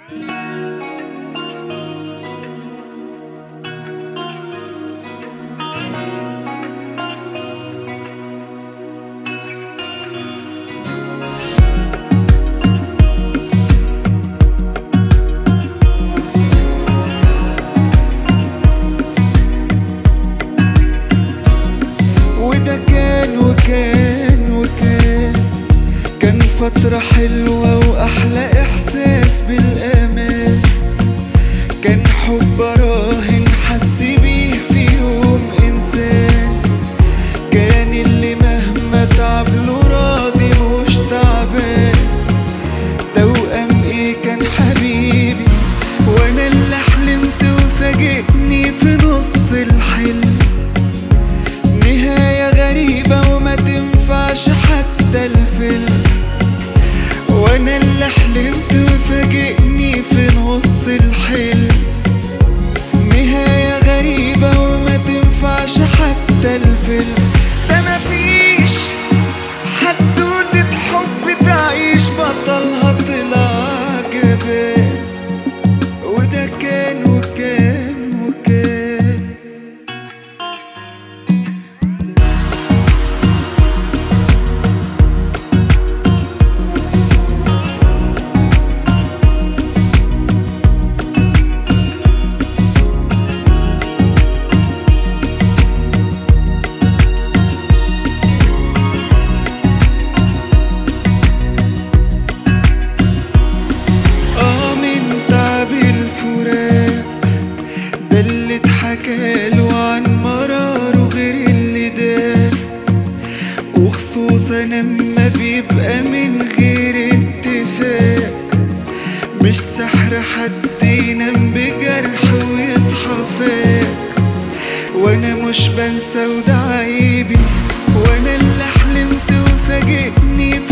كان فترة حلوة وأحلى إحساس بالأمان. كان حب راهن حس بيه في يوم إنسان. كان اللي مهما تعبله راضي مش تعبان. توأم إيه كان حبيبي وأنا اللي حلمت وفاجئني في نص الحلم. نهاية غريبة وما تنفعش حتى الفيلم. وانا اللي حلمت وفاجئني في نص الحلم. نهاية غريبة وما تنفعش حتى الفيلم. ده مفيش حدوتة حب تعيش بطلها طلع جبان. وده كان وكان وكان. حكاله عن مراره غير اللي ده، وخصوصا لما بيبقى من غير اتفاق. مش سحر حد ينام بجرح ويصحى فاق. وانا مش بنسى وده عيبي، وانا اللي حلمت وفاجئني